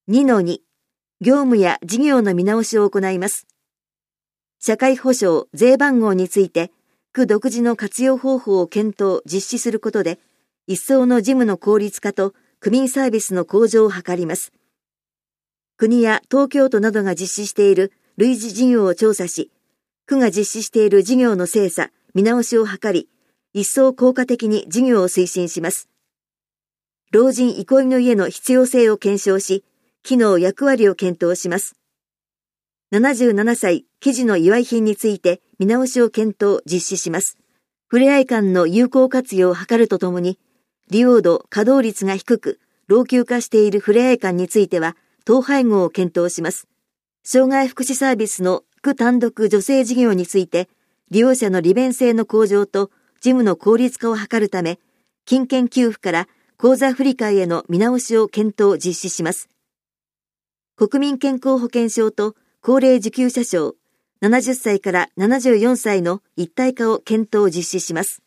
2-2、業務や事業の見直しを行います。社会保障・税番号について、区独自の活用方法を検討・実施することで、一層の事務の効率化と区民サービスの向上を図ります。国や東京都などが実施している類似事業を調査し、区が実施している事業の精査・見直しを図り、一層効果的に事業を推進します。老人憩いの家の必要性を検証し、機能・役割を検討します。77歳喜寿の祝い品について見直しを検討・実施します。ふれあい館の有効活用を図るとともに、利用度・稼働率が低く、老朽化しているふれあい館については、統廃合を検討します。障害福祉サービスの区単独助成事業について、利用者の利便性の向上と事務の効率化を図るため、金券給付から口座振替への見直しを検討・実施します。国民健康保険証と高齢受給者証、70歳から74歳の一体化を検討・実施します。